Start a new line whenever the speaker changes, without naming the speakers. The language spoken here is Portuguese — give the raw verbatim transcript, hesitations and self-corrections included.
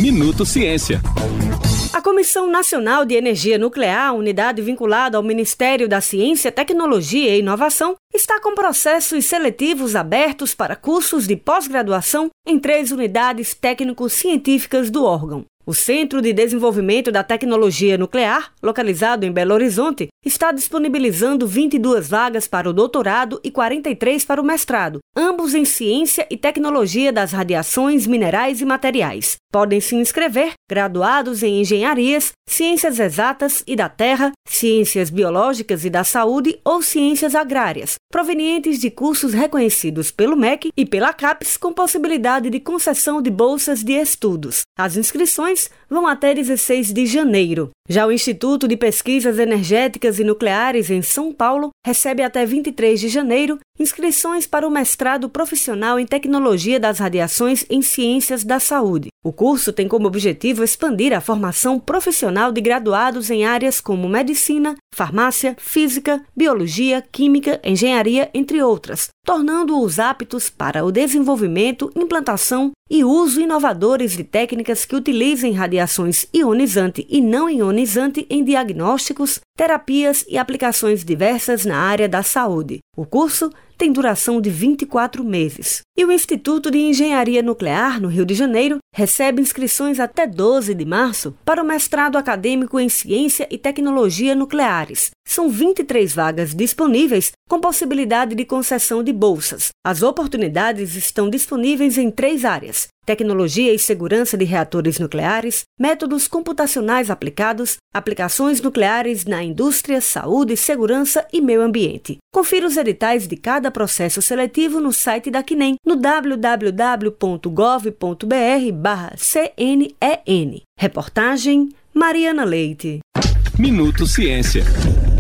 Minuto Ciência.
A Comissão Nacional de Energia Nuclear, unidade vinculada ao Ministério da Ciência, Tecnologia e Inovação, está com processos seletivos abertos para cursos de pós-graduação em três unidades técnico-científicas do órgão. O Centro de Desenvolvimento da Tecnologia Nuclear, localizado em Belo Horizonte, está disponibilizando vinte e duas vagas para o doutorado e quarenta e três para o mestrado, ambos em Ciência e Tecnologia das Radiações, Minerais e Materiais. Podem se inscrever graduados em Engenharias, Ciências Exatas e da Terra, Ciências Biológicas e da Saúde ou Ciências Agrárias, provenientes de cursos reconhecidos pelo M E C e pela CAPES, com possibilidade de concessão de bolsas de estudos. As inscrições vão até dezesseis de janeiro. Já o Instituto de Pesquisas Energéticas e Nucleares em São Paulo recebe até vinte e três de janeiro inscrições para o mestrado profissional em Tecnologia das Radiações em Ciências da Saúde. O curso tem como objetivo expandir a formação profissional de graduados em áreas como medicina, farmácia, física, biologia, química, engenharia, entre outras, tornando-os aptos para o desenvolvimento, implantação e uso inovadores de técnicas que utilizem radiações ionizante e não ionizante em diagnósticos, terapias e aplicações diversas na área da saúde. O curso tem duração de vinte e quatro meses. E o Instituto de Engenharia Nuclear, no Rio de Janeiro, recebe inscrições até doze de março para o mestrado acadêmico em Ciência e Tecnologia Nucleares. São vinte e três vagas disponíveis, com possibilidade de concessão de bolsas. As oportunidades estão disponíveis em três áreas: tecnologia e segurança de reatores nucleares, métodos computacionais aplicados, aplicações nucleares na indústria, saúde, segurança e meio ambiente. Confira os editais de cada processo seletivo no site da CNEM, no w w w ponto gov ponto b r barra C N E N. Reportagem Mariana Leite.
Minuto Ciência.